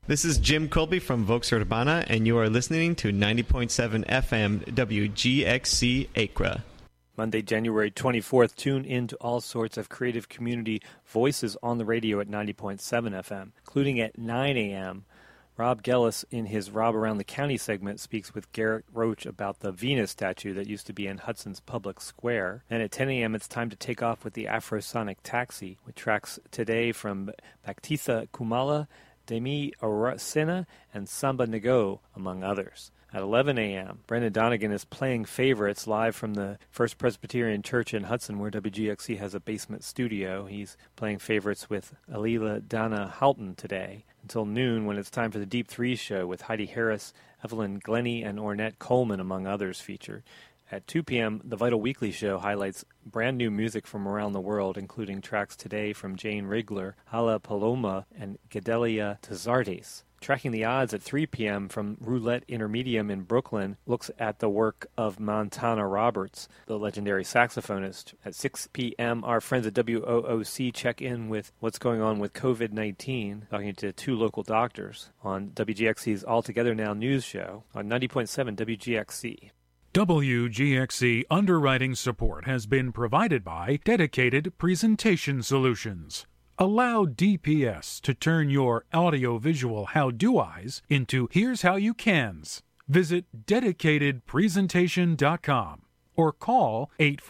This is Jim Colby from Vox Urbana, and you are listening to 90.7 FM WGXC Acra. Monday, January 24th, tune in to all sorts of creative community voices on the radio at 90.7 FM, including at 9 a.m. Rob Gellis, in his Rob Around the County segment, speaks with Garrett Roach about the Venus statue that used to be in Hudson's Public Square. And at 10 a.m., it's time to take off with the Afrosonic Taxi, with tracks today from Baptista Kumala, Demi Aracena, and Samba Nego, among others. At 11 a.m., Brendan Donegan is playing favorites live from the First Presbyterian Church in Hudson, where WGXC has a basement studio. He's playing favorites with Alila Dana Halton today, until noon, when it's time for the Deep Threes show with Heidi Harris, Evelyn Glennie, and Ornette Coleman, among others, featured. At 2 p.m., the Vital Weekly show highlights brand new music from around the world, including tracks today from Jane Rigler, Hala Paloma, and Gedelia Tazartes. Tracking the Odds at 3 p.m. from Roulette Intermedium in Brooklyn looks at the work of Montana Roberts, the legendary saxophonist. At 6 p.m., our friends at WOOC check in with what's going on with COVID-19, talking to two local doctors on WGXC's All Together Now news show on 90.7 WGXC. WGXC underwriting support has been provided by Dedicated Presentation Solutions. Allow DPS to turn your audiovisual how-do-eyes into here's how you cans. Visit dedicatedpresentation.com or call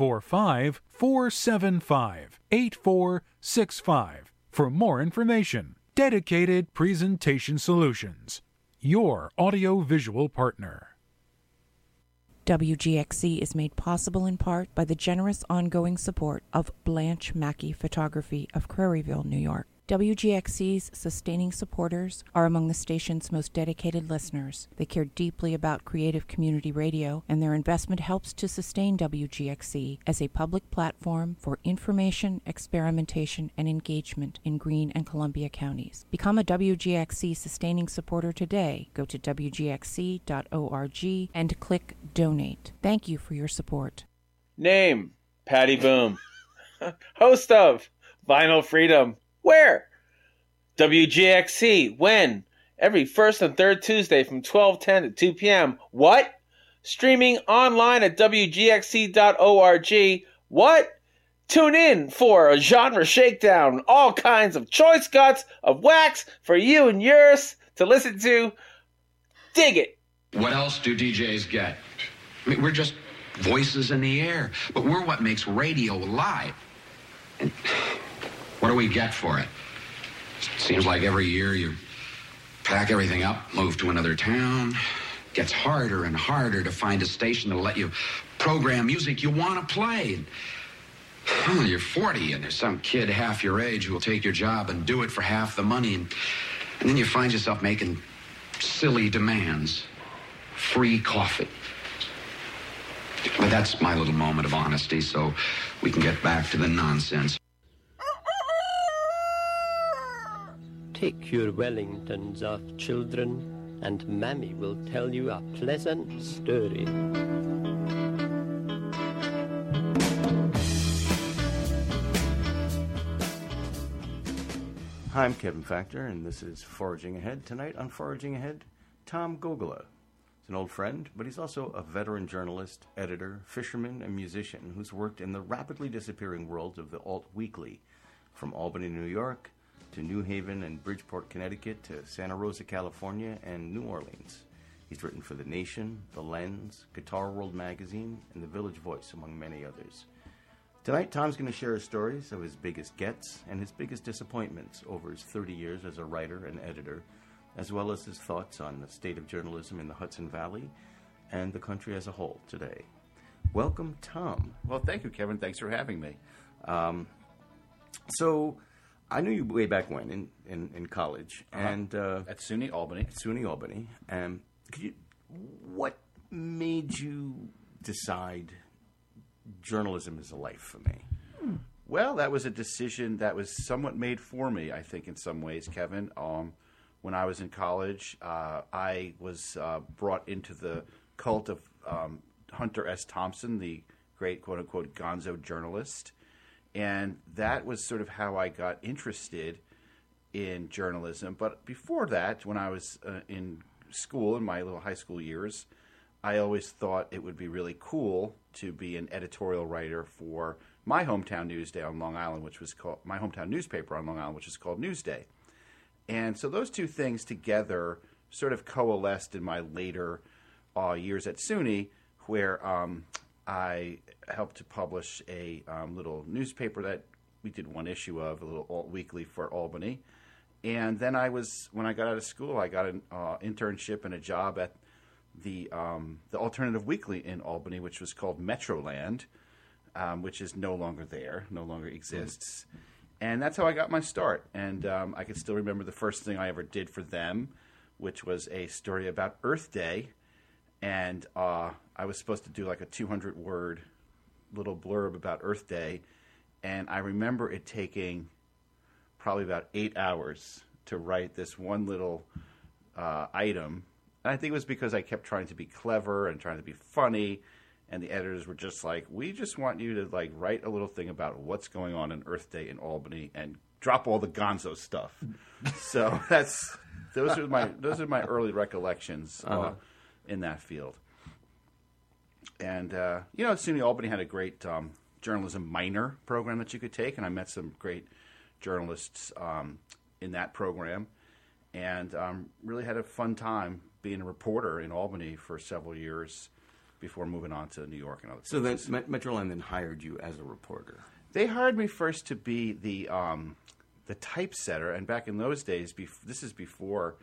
845-475-8465 for more information. Dedicated Presentation Solutions, your audiovisual partner. WGXC is made possible in part by the generous ongoing support of Blanche Mackey Photography of Craryville, New York. WGXC's sustaining supporters are among the station's most dedicated listeners. They care deeply about creative community radio, and their investment helps to sustain WGXC as a public platform for information, experimentation, and engagement in Greene and Columbia counties. Become a WGXC sustaining supporter today. Go to WGXC.org and click Donate. Thank you for your support. Name, Patty Boom. Host of Vinyl Freedom. Where? WGXC. When? Every first and third Tuesday from 12:10 to 2 p.m. What? Streaming online at WGXC.org. What? Tune in for a genre shakedown. All kinds of choice cuts of wax for you and yours to listen to. Dig it. What else do DJs get? I mean, we're just voices in the air, but we're what makes radio alive. And what do we get for it? Seems like every year you pack everything up, move to another town. It gets harder and harder to find a station that'll let you program music you want to play. Well, you're 40 and there's some kid half your age who will take your job and do it for half the money. And then you find yourself making silly demands. Free coffee. But that's my little moment of honesty, so we can get back to the nonsense. Take your Wellingtons off, children, and Mammy will tell you a pleasant story. Hi, I'm Kevin Factor, and this is Foraging Ahead. Tonight on Foraging Ahead, Tom Gogola. He's an old friend, but he's also a veteran journalist, editor, fisherman, and musician who's worked in the rapidly disappearing world of the Alt Weekly, from Albany, New York, to New Haven and Bridgeport, Connecticut, to Santa Rosa, California, and New Orleans. He's written for The Nation, The Lens, Guitar World Magazine, and The Village Voice, among many others. Tonight, Tom's going to share his stories of his biggest gets and his biggest disappointments over his 30 years as a writer and editor, as well as his thoughts on the state of journalism in the Hudson Valley and the country as a whole today. Welcome, Tom. Well, thank you, Kevin. Thanks for having me. So I knew you way back when in college, and at SUNY Albany. What made you decide journalism is a life for me? Well, that was a decision that was somewhat made for me, I think, in some ways, Kevin. When I was in college, I was brought into the cult of Hunter S. Thompson, the great quote-unquote gonzo journalist. And that was sort of how I got interested in journalism. But before that, when I was in school, in my little high school years, I always thought it would be really cool to be an editorial writer for my hometown newsday on Long Island, which was called my hometown newspaper on Long Island, which is called Newsday. And so those two things together sort of coalesced in my later years at SUNY, where I helped to publish a little newspaper that we did one issue of, a little alt weekly for Albany. And then when I got out of school, I got an internship and a job at the alternative weekly in Albany, which was called Metroland, which is no longer there, no longer exists. And that's how I got my start. And I can still remember the first thing I ever did for them, which was a story about Earth Day. And I was supposed to do like a 200-word little blurb about Earth Day. And I remember it taking probably about 8 hours to write this one little item. And I think it was because I kept trying to be clever and trying to be funny. And the editors were just like, we just want you to like write a little thing about what's going on in Earth Day in Albany and drop all the gonzo stuff. So those are my early recollections in that field. And SUNY Albany had a great journalism minor program that you could take, and I met some great journalists in that program, and really had a fun time being a reporter in Albany for several years before moving on to New York and other places. So then Metroland then hired you as a reporter. They hired me first to be the typesetter, and back in those days, this is before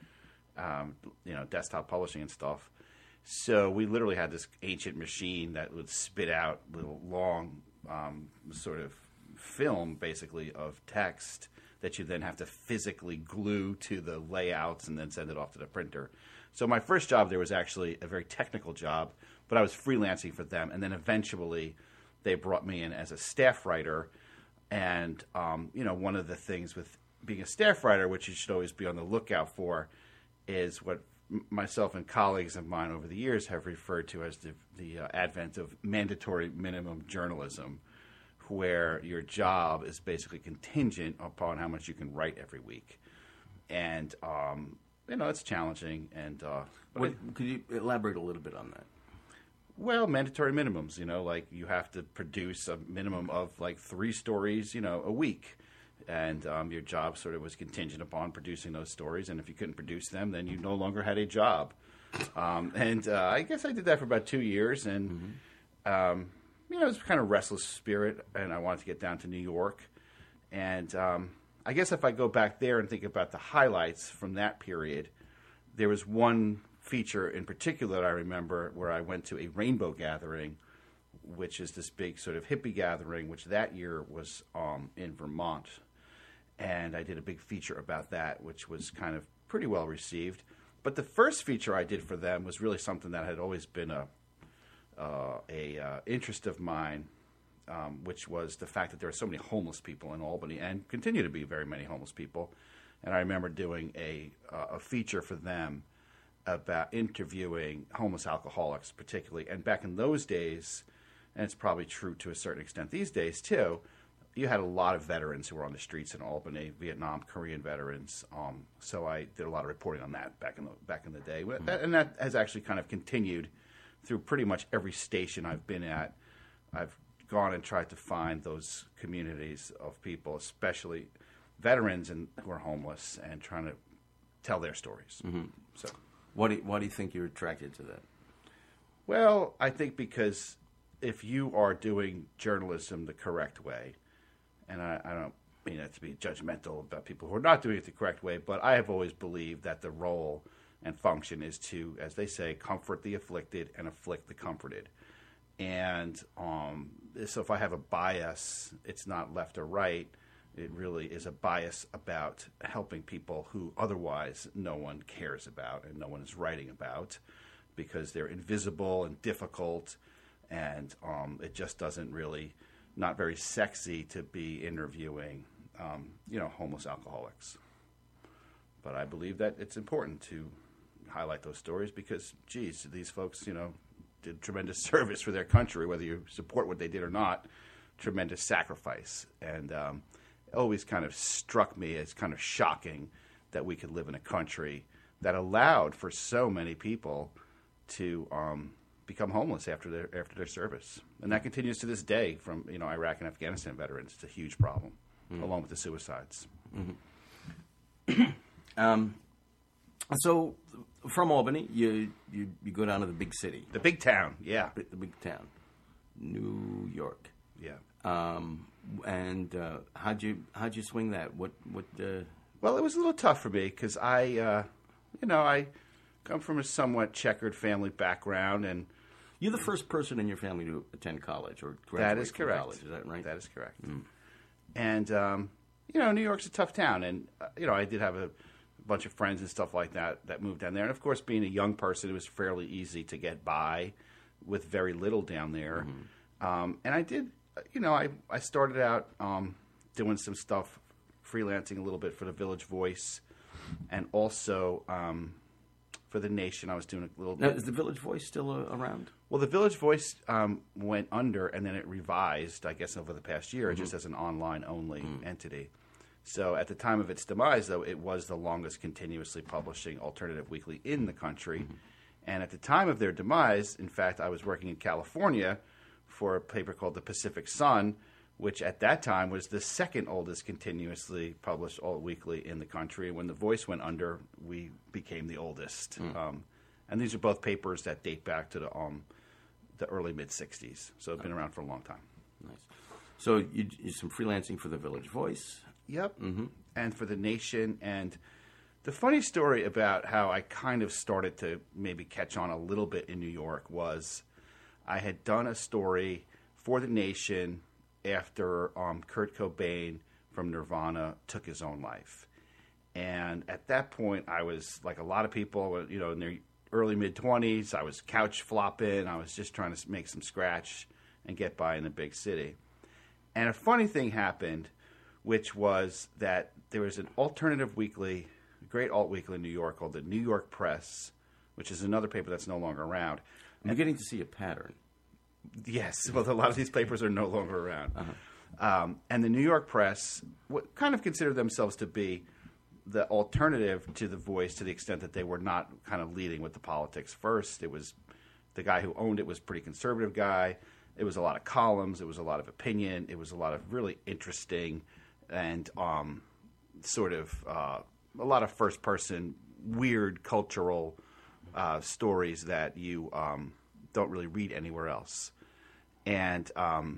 desktop publishing and stuff. So we literally had this ancient machine that would spit out little long sort of film, basically, of text that you then have to physically glue to the layouts and then send it off to the printer. So my first job there was actually a very technical job, but I was freelancing for them. And then eventually they brought me in as a staff writer. And, one of the things with being a staff writer, which you should always be on the lookout for, is what myself and colleagues of mine over the years have referred to as the advent of mandatory minimum journalism, where your job is basically contingent upon how much you can write every week. And, it's challenging. And could you elaborate a little bit on that? Well, mandatory minimums, like you have to produce a minimum of like 3 stories, a week. And your job sort of was contingent upon producing those stories. And if you couldn't produce them, then you no longer had a job. I guess I did that for about 2 years. And, it was kind of restless spirit. And I wanted to get down to New York. And I guess if I go back there and think about the highlights from that period, there was one feature in particular that I remember where I went to a rainbow gathering, which is this big sort of hippie gathering, which that year was in Vermont. And I did a big feature about that, which was kind of pretty well received. But the first feature I did for them was really something that had always been a interest of mine, which was the fact that there are so many homeless people in Albany and continue to be very many homeless people. And I remember doing a feature for them about interviewing homeless alcoholics particularly. And back in those days, and it's probably true to a certain extent these days too, you had a lot of veterans who were on the streets in Albany, Vietnam, Korean veterans. So I did a lot of reporting on that back in the day. And that has actually kind of continued through pretty much every station I've been at. I've gone and tried to find those communities of people, especially veterans who are homeless, and trying to tell their stories. Mm-hmm. So, why do you think you're attracted to that? Well, I think because if you are doing journalism the correct way, and I don't mean that to be judgmental about people who are not doing it the correct way, but I have always believed that the role and function is to, as they say, comfort the afflicted and afflict the comforted. And so if I have a bias, it's not left or right. It really is a bias about helping people who otherwise no one cares about and no one is writing about because they're invisible and difficult, and it just doesn't really, not very sexy to be interviewing, homeless alcoholics. But I believe that it's important to highlight those stories because, geez, these folks, did tremendous service for their country, whether you support what they did or not, tremendous sacrifice. And always kind of struck me as kind of shocking that we could live in a country that allowed for so many people to become homeless after their service, and that continues to this day from Iraq and Afghanistan veterans. It's a huge problem, along with the suicides. So, from Albany, you go down to the big city, the big town, the big town, New York. And how'd you swing that? What? Well, it was a little tough for me because I come from a somewhat checkered family background, and you're the first person in your family to attend college or graduate that is from correct. College. Is that right? That is correct. And New York's a tough town, and I did have a bunch of friends and stuff like that moved down there, and of course, being a young person, it was fairly easy to get by with very little down there. And I did, I started out doing some stuff, freelancing a little bit for the Village Voice, and also for the Nation. I was doing a little. Now, is the Village Voice still around? Well, the Village Voice went under, and then it revised, I guess, over the past year, just as an online-only entity. So at the time of its demise, though, it was the longest continuously publishing alternative weekly in the country. And at the time of their demise, in fact, I was working in California for a paper called The Pacific Sun, which at that time was the second oldest continuously published alt-weekly in the country. When The Voice went under, we became the oldest. And these are both papers that date back to the early mid-'60s. So it's been around for a long time. Nice. So you did some freelancing for the Village Voice. Yep. And for the Nation. And the funny story about how I kind of started to maybe catch on a little bit in New York was I had done a story for the Nation after Kurt Cobain from Nirvana took his own life. And at that point, I was like a lot of people, in their early mid-20s. I was couch flopping. I was just trying to make some scratch and get by in the big city. And a funny thing happened, which was that there was an alternative weekly, a great alt weekly in New York called the New York Press, which is another paper that's no longer around. I'm getting to see a pattern. Yes, well, a lot of these papers are no longer around. And the New York Press kind of considered themselves to be the alternative to The Voice, to the extent that they were not kind of leading with the politics first. It was the guy who owned it was a pretty conservative guy. It was a lot of columns. It was a lot of opinion. It was a lot of really interesting and sort of a lot of first-person weird cultural stories that you don't really read anywhere else. And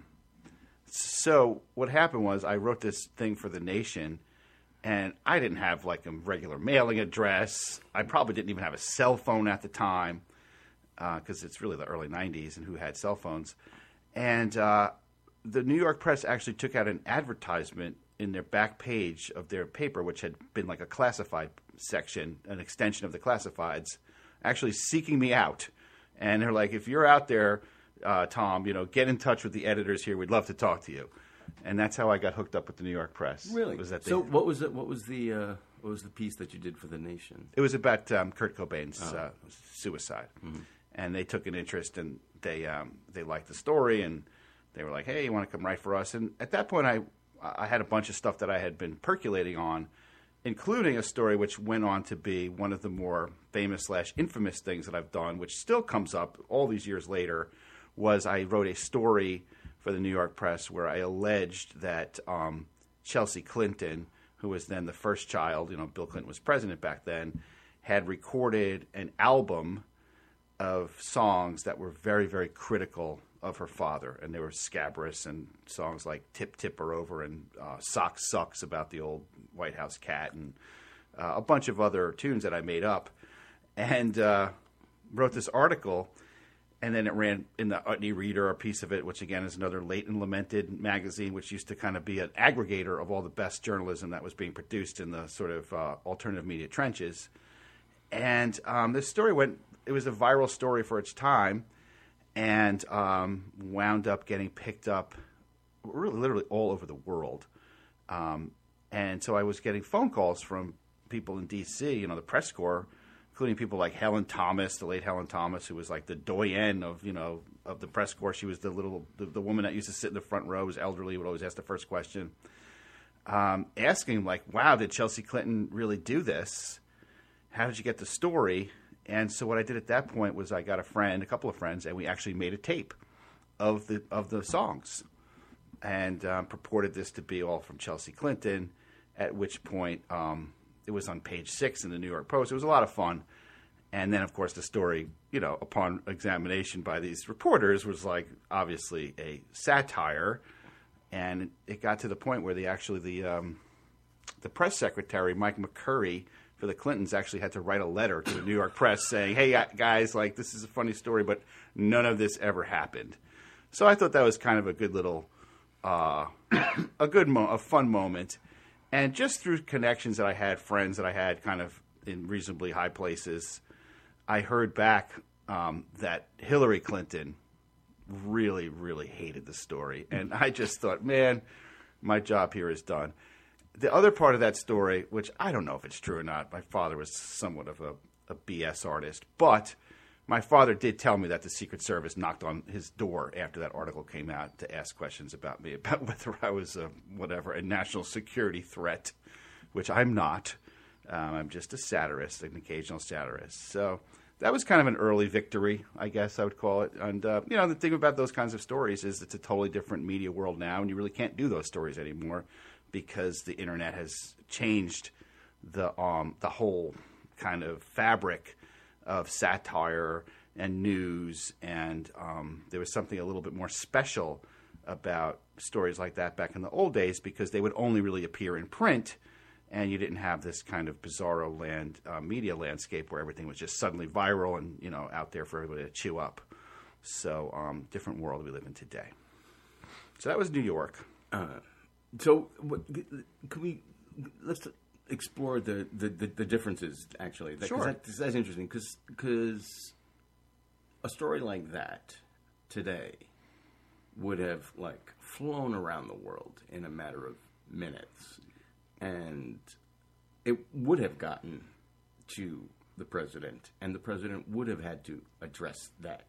so what happened was I wrote this thing for the Nation, and I didn't have like a regular mailing address. I probably didn't even have a cell phone at the time because it's really the early 90s, and who had cell phones. And the New York Press actually took out an advertisement in their back page of their paper, which had been like a classified section, an extension of the classifieds, actually seeking me out. And they're like, if you're out there, Tom, get in touch with the editors here. We'd love to talk to you. And that's how I got hooked up with the New York Press. Really? So what was it? What was the piece that you did for the Nation? It was about Kurt Cobain's suicide, and they took an interest, and they liked the story, and they were like, "Hey, you want to come write for us?" And at that point, I had a bunch of stuff that I had been percolating on, including a story which went on to be one of the more famous/infamous things that I've done, which still comes up all these years later. Was I wrote a story for the New York Press where I alleged that Chelsea Clinton, who was then the first child, Bill Clinton was president back then, had recorded an album of songs that were very, very critical of her father. And they were scabrous, and songs like Tip Tip Her Over and Sock Sucks about the old White House cat, and a bunch of other tunes that I made up. And wrote this article. And then it ran in the Utne Reader, a piece of it, which again is another late and lamented magazine, which used to kind of be an aggregator of all the best journalism that was being produced in the sort of alternative media trenches. And this story it was a viral story for its time, and wound up getting picked up really literally all over the world. And so I was getting phone calls from people in D.C., the press corps, including people like Helen Thomas, the late Helen Thomas, who was like the doyenne of the press corps. She was the woman that used to sit in the front row, was elderly, would always ask the first question. asking, like, wow, did Chelsea Clinton really do this? How did you get the story? And so what I did at that point was I got a couple of friends, and we actually made a tape of the songs, and purported this to be all from Chelsea Clinton, at which point it was on page 6 in the New York Post. It was a lot of fun. And then, of course, the story, upon examination by these reporters, was like obviously a satire. And it got to the point where the press secretary, Mike McCurry, for the Clintons actually had to write a letter to the New York press saying, hey, guys, like, this is a funny story, but none of this ever happened. So I thought that was kind of a good little, a fun moment. And just through connections that I had, friends that I had kind of in reasonably high places, I heard back that Hillary Clinton really, really hated the story. And I just thought, man, my job here is done. The other part of that story, which I don't know if it's true or not, my father was somewhat of a BS artist, but my father did tell me that the Secret Service knocked on his door after that article came out to ask questions about me, about whether I was a national security threat, which I'm not. I'm just a satirist, an occasional satirist. So that was kind of an early victory, I guess I would call it. And, the thing about those kinds of stories is it's a totally different media world now, and you really can't do those stories anymore because the Internet has changed the whole kind of fabric of satire and news. And there was something a little bit more special about stories like that back in the old days because they would only really appear in print. And you didn't have this kind of bizarro media landscape where everything was just suddenly viral and, out there for everybody to chew up. So, different world we live in today. So that was New York. Let's explore the differences, actually. Sure. That's interesting because a story like that today would have, flown around the world in a matter of minutes. And it would have gotten to the president, and the president would have had to address that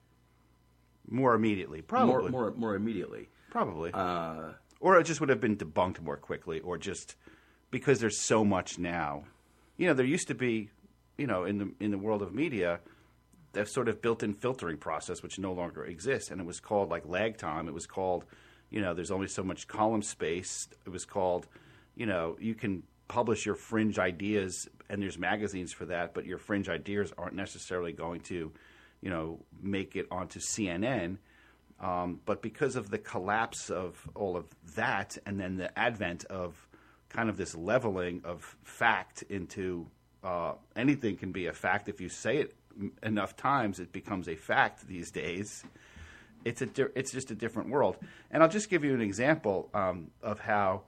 more immediately, probably. More immediately, probably. Or it just would have been debunked more quickly, or just because there's so much now. There used to be, in the world of media, that sort of built-in filtering process, which no longer exists, and it was called lag time. It was called, there's only so much column space. It was called. You can publish your fringe ideas, and there's magazines for that, but your fringe ideas aren't necessarily going to, make it onto CNN. But because of the collapse of all of that, and then the advent of kind of this leveling of fact into anything can be a fact. If you say it enough times, it becomes a fact these days. It's just a different world. And I'll just give you an example of how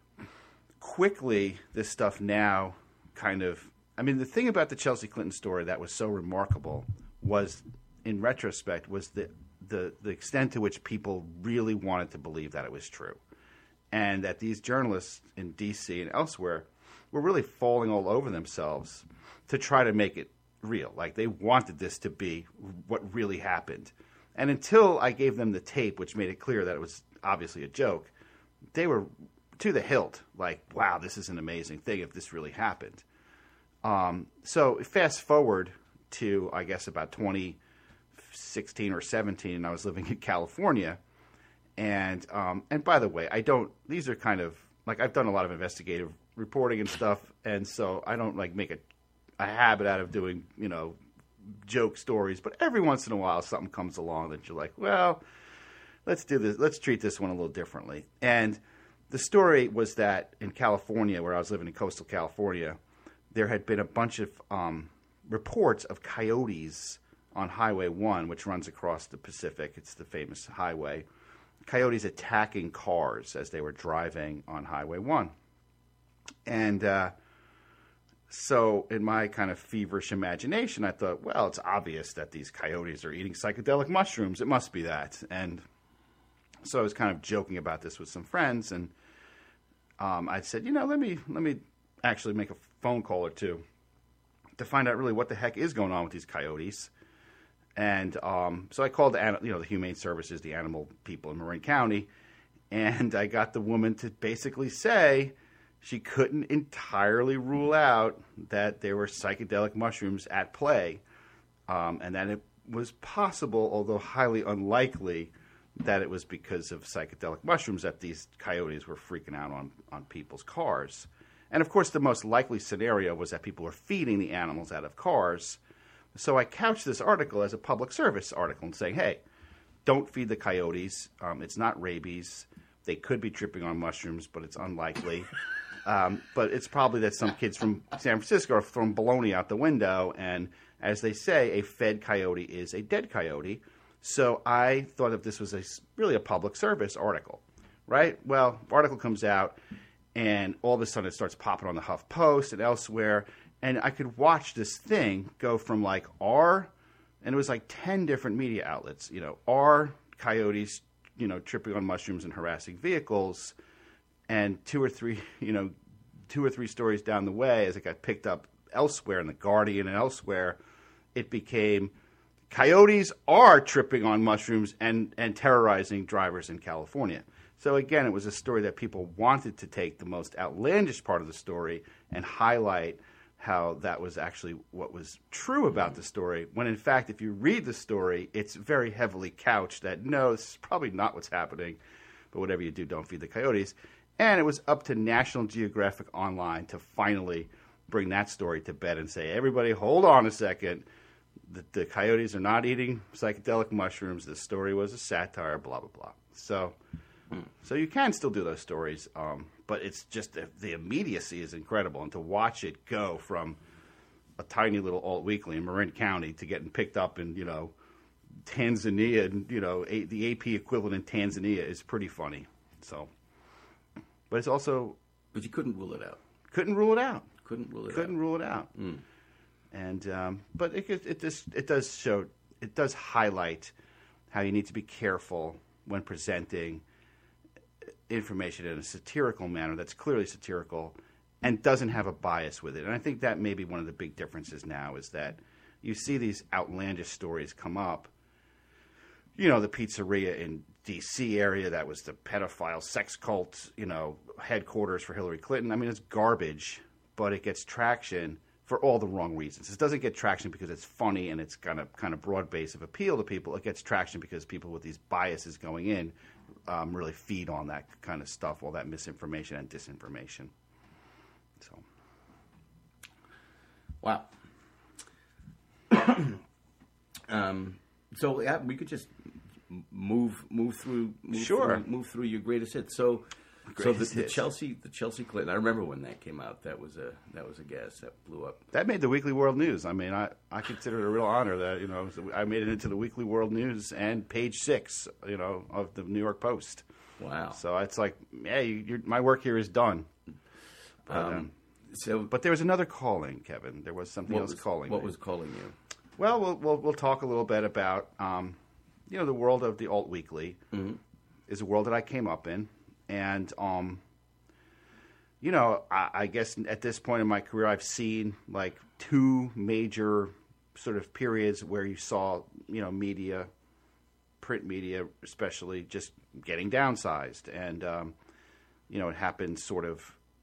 quickly this stuff now the thing about the Chelsea Clinton story that was so remarkable was, in retrospect, was the extent to which people really wanted to believe that it was true. And that these journalists in D.C. and elsewhere were really falling all over themselves to try to make it real. They wanted this to be what really happened. And until I gave them the tape, which made it clear that it was obviously a joke, they were to the hilt, wow, this is an amazing thing if this really happened. So fast forward to, I guess, about 2016 or 17, and I was living in California. And by the way, these are kind of, I've done a lot of investigative reporting and stuff, and so I don't, make a habit out of doing, joke stories, but every once in a while something comes along that you're like, well, let's do this, let's treat this one a little differently. And the story was that in California, where I was living in coastal California, there had been a bunch of reports of coyotes on Highway 1, which runs across the Pacific. It's the famous highway. Coyotes attacking cars as they were driving on Highway 1. And so in my kind of feverish imagination, I thought, well, it's obvious that these coyotes are eating psychedelic mushrooms. It must be that. And so I was kind of joking about this with some friends, and I said, let me actually make a phone call or two to find out really what the heck is going on with these coyotes. And so I called the Humane Services, the animal people in Marin County, And I got the woman to basically say she couldn't entirely rule out that there were psychedelic mushrooms at play, and that it was possible, although highly unlikely, that it was because of psychedelic mushrooms that these coyotes were freaking out on people's cars. And, of course, the most likely scenario was that people were feeding the animals out of cars. So I couched this article as a public service article and saying, hey, don't feed the coyotes. It's not rabies. They could be tripping on mushrooms, but it's unlikely. But it's probably that some kids from San Francisco are throwing bologna out the window. And as they say, a fed coyote is a dead coyote. So I thought if this was really a public service article, right? Well, the article comes out, and all of a sudden it starts popping on the HuffPost and elsewhere. And I could watch this thing go from like and it was like 10 different media outlets, coyotes, tripping on mushrooms and harassing vehicles. And two or three stories down the way, as it got picked up elsewhere in The Guardian and elsewhere, it became coyotes are tripping on mushrooms and terrorizing drivers in California. So again, it was a story that people wanted to take the most outlandish part of the story and highlight how that was actually what was true about the story, when in fact, if you read the story, it's very heavily couched that, no, this is probably not what's happening, but whatever you do, don't feed the coyotes. And it was up to National Geographic Online to finally bring that story to bed and say, everybody, hold on a second. The coyotes are not eating psychedelic mushrooms. The story was a satire, blah, blah, blah. So you can still do those stories, but it's just the immediacy is incredible. And to watch it go from a tiny little alt weekly in Marin County to getting picked up in, Tanzania, and, the AP equivalent in Tanzania is pretty funny. So, but it's also... But you couldn't rule it out. Couldn't rule it out. Couldn't rule it out. Mm. And but it does highlight how you need to be careful when presenting information in a satirical manner that's clearly satirical and doesn't have a bias with it. And I think that may be one of the big differences now is that you see these outlandish stories come up. The pizzeria in D.C. area that was the pedophile sex cult, headquarters for Hillary Clinton. I mean, it's garbage, but it gets traction for all the wrong reasons. It doesn't get traction because it's funny and it's kind of broad base of appeal to people. It gets traction because people with these biases going in really feed on that kind of stuff, all that misinformation and disinformation. So, wow. So yeah, we could just move through your greatest hits. So the Chelsea Clinton. I remember when that came out. That was a gas that blew up. That made the Weekly World News. I mean, I consider it a real honor that I made it into the Weekly World News and page 6 of the New York Post. Wow. So it's like, hey, my work here is done. But there was another calling, Kevin. There was something else calling. What was calling you? Well, we'll talk a little bit about the world of the Alt Weekly is a world that I came up in. And, I guess at this point in my career, I've seen like 2 major sort of periods where you saw, media, print media especially, just getting downsized. And, it happened sort of,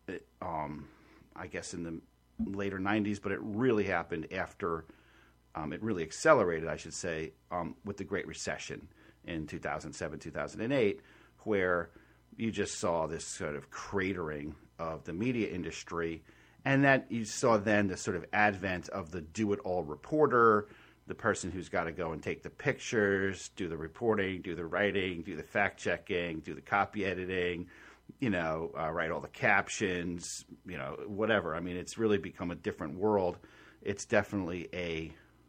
I guess in the later 90s, but it really happened after, it really accelerated, I should say, with the Great Recession in 2007, 2008, where you just saw this sort of cratering of the media industry, and that you saw then the sort of advent of the do-it-all reporter, the person who's got to go and take the pictures, do the reporting, do the writing, do the fact-checking, do the copy editing, write all the captions, whatever. I mean, it's really become a different world. It's definitely a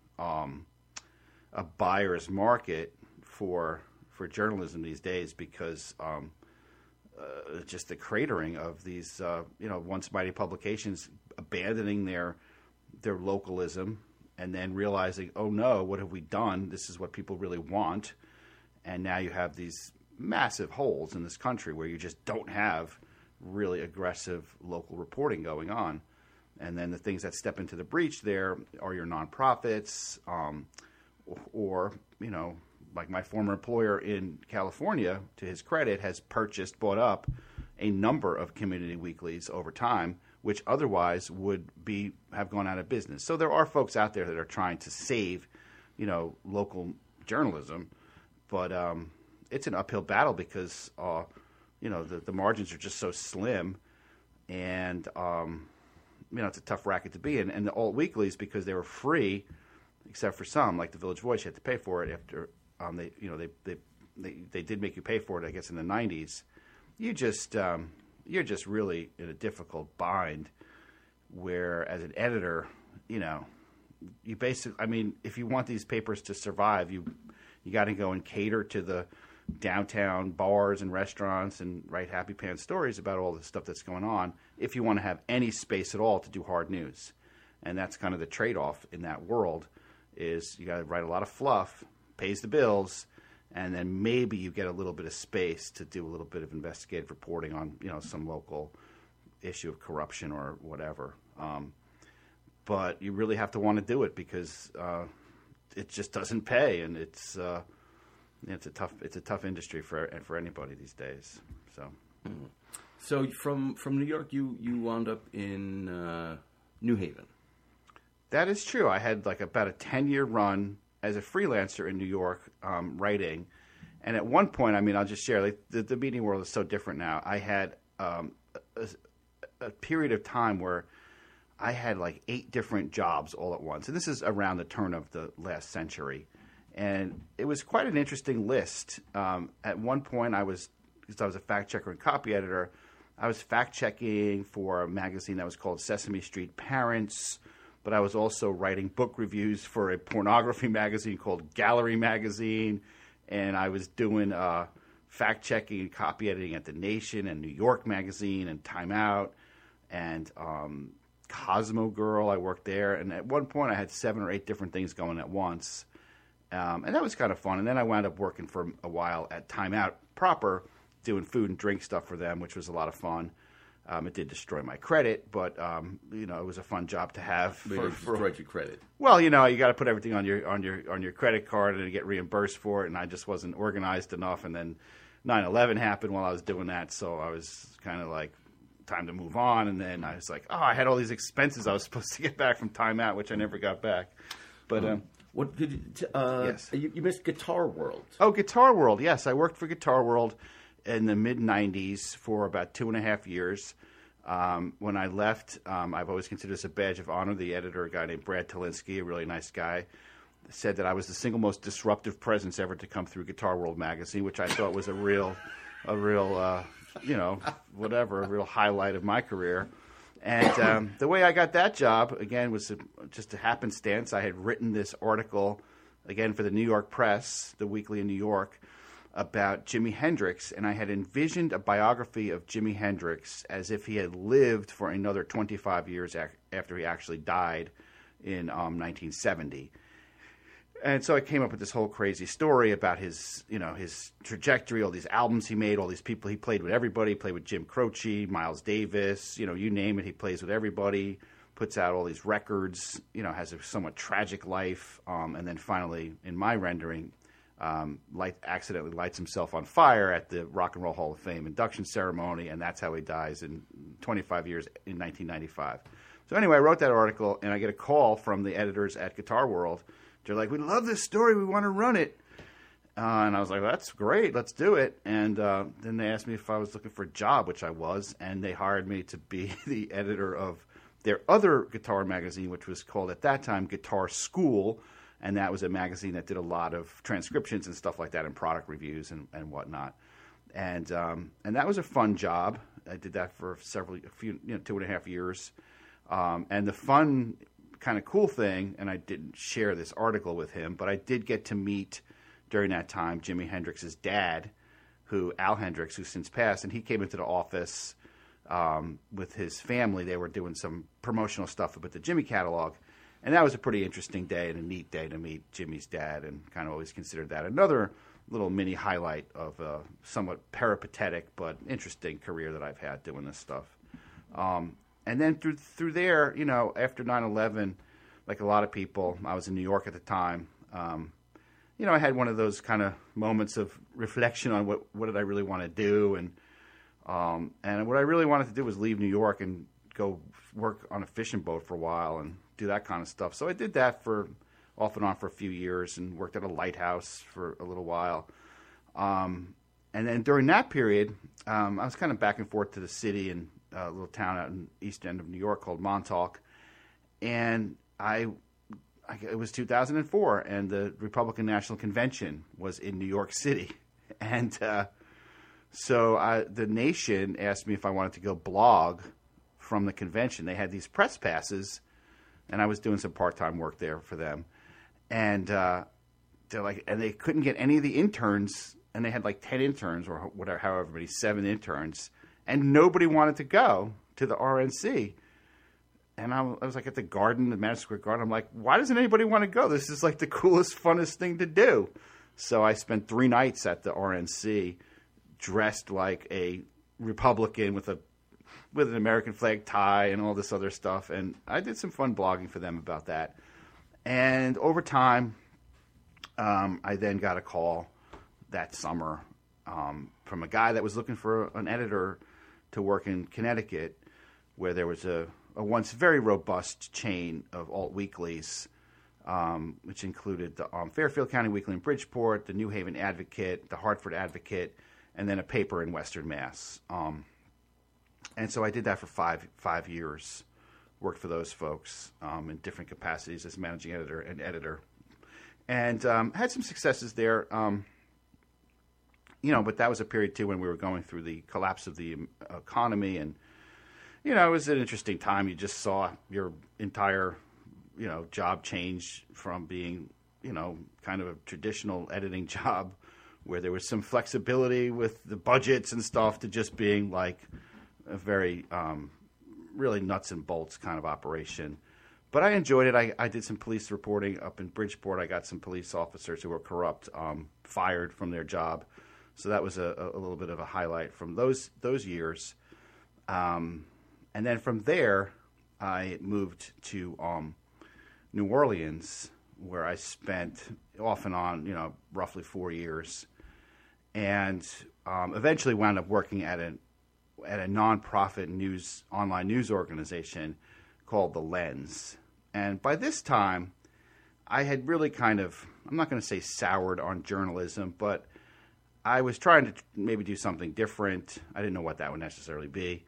buyer's market for journalism these days because just the cratering of these, once mighty publications abandoning their localism and then realizing, oh no, what have we done? This is what people really want. And now you have these massive holes in this country where you just don't have really aggressive local reporting going on. And then the things that step into the breach there are your nonprofits or, like my former employer in California, to his credit, has bought up a number of community weeklies over time, which otherwise would have gone out of business. So there are folks out there that are trying to save, local journalism, but it's an uphill battle because the margins are just so slim, and it's a tough racket to be in. And the alt weeklies, because they were free, except for some, like the Village Voice, you had to pay for it after they did make you pay for it, I guess, in the 90s. You're just really in a difficult bind where, as an editor, you basically, if you want these papers to survive, you got to go and cater to the downtown bars and restaurants and write happy pants stories about all the stuff that's going on if you want to have any space at all to do hard news. And that's kind of the trade-off in that world, is you got to write a lot of fluff, pays the bills, and then maybe you get a little bit of space to do a little bit of investigative reporting on, some local issue of corruption or whatever. But you really have to want to do it because it just doesn't pay, and it's a tough industry for anybody these days. So from New York, you wound up in New Haven. That is true. I had about a 10-year run as a freelancer in New York, writing. And at one point, I'll just share, the media world is so different now. I had a period of time where I had 8 different jobs all at once. And this is around the turn of the last century. And it was quite an interesting list. At one point, because I was a fact checker and copy editor, I was fact checking for a magazine that was called Sesame Street Parents. But I was also writing book reviews for a pornography magazine called Gallery Magazine, and I was doing fact-checking and copy editing at The Nation and New York Magazine and Time Out and Cosmo Girl. I worked there, and at one point I had 7 or 8 different things going at once, and that was kind of fun. And then I wound up working for a while at Time Out proper, doing food and drink stuff for them, which was a lot of fun. It did destroy my credit, but it was a fun job to have. Destroyed your credit. Well, you got to put everything on your credit card and get reimbursed for it, and I just wasn't organized enough. And then 9/11 happened while I was doing that, so I was kind of time to move on. And then I was I had all these expenses I was supposed to get back from Time Out, which I never got back. But what did yes. You missed Guitar World? Oh, Guitar World. Yes, I worked for Guitar World in the mid-'90s for about 2.5 years. When I left, I've always considered this a badge of honor. The editor, a guy named Brad Talinsky, a really nice guy, said that I was the single most disruptive presence ever to come through Guitar World magazine, which I thought was a real highlight of my career. And the way I got that job, again, was just a happenstance. I had written this article, again, for the New York Press, the weekly in New York, about Jimi Hendrix, and I had envisioned a biography of Jimi Hendrix as if he had lived for another 25 years after he actually died in 1970. And so I came up with this whole crazy story about his trajectory, all these albums he made, all these people he played with. Everybody, he played with Jim Croce, Miles Davis, you name it, he plays with everybody, puts out all these records, has a somewhat tragic life, and then finally, in my rendering, accidentally lights himself on fire at the Rock and Roll Hall of Fame induction ceremony, and that's how he dies in 25 years in 1995. So anyway, I wrote that article, and I get a call from the editors at Guitar World. They're like, "We love this story. We want to run it." And I was like, well, "That's great. Let's do it." And then they asked me if I was looking for a job, which I was, and they hired me to be the editor of their other guitar magazine, which was called at that time Guitar School. And that was a magazine that did a lot of transcriptions and stuff like that and product reviews and whatnot. And that was a fun job. I did that for 2.5 years. And the fun, kind of cool thing, and I didn't share this article with him, but I did get to meet during that time Jimi Hendrix's dad, Al Hendrix, who's since passed, and he came into the office with his family. They were doing some promotional stuff with the Jimmy catalog. And that was a pretty interesting day and a neat day to meet Jimmy's dad, and kind of always considered that another little mini highlight of a somewhat peripatetic but interesting career that I've had doing this stuff. And then through there, after 9/11, like a lot of people, I was in New York at the time, I had one of those kind of moments of reflection on what did I really want to do, and what I really wanted to do was leave New York and go work on a fishing boat for a while and do that kind of stuff. So I did that for off and on for a few years and worked at a lighthouse for a little while. And then during that period, I was kind of back and forth to the city and a little town out in the east end of New York called Montauk. And it was 2004, and the Republican National Convention was in New York City. And so the Nation asked me if I wanted to go blog from the convention. They had these press passes, and I was doing some part-time work there for them. And they're like, and they couldn't get any of the interns, and they had like 10 interns or whatever, however many, 7 interns, and nobody wanted to go to the RNC. And I was like at the garden, the Madison Square Garden. I'm like, why doesn't anybody want to go? This is like the coolest, funnest thing to do. So I spent 3 nights at the RNC dressed like a Republican with an American flag tie and all this other stuff. And I did some fun blogging for them about that. And over time, I then got a call that summer from a guy that was looking for an editor to work in Connecticut, where there was a once very robust chain of alt weeklies, which included the Fairfield County Weekly in Bridgeport, the New Haven Advocate, the Hartford Advocate, and then a paper in Western Mass. And so I did that for five years, worked for those folks in different capacities as managing editor and editor, and had some successes there. But that was a period, too, when we were going through the collapse of the economy, and it was an interesting time. You just saw your entire, job change from being, kind of a traditional editing job where there was some flexibility with the budgets and stuff to just being like a very, really nuts and bolts kind of operation. But I enjoyed it. I did some police reporting up in Bridgeport. I got some police officers who were corrupt, fired from their job. So that was a little bit of a highlight from those years. And then from there, I moved to New Orleans, where I spent off and on, roughly 4 years, and eventually wound up working at a nonprofit online news organization called The Lens. And by this time, I had really kind of, I'm not going to say soured on journalism, but I was trying to maybe do something different. I didn't know what that would necessarily be.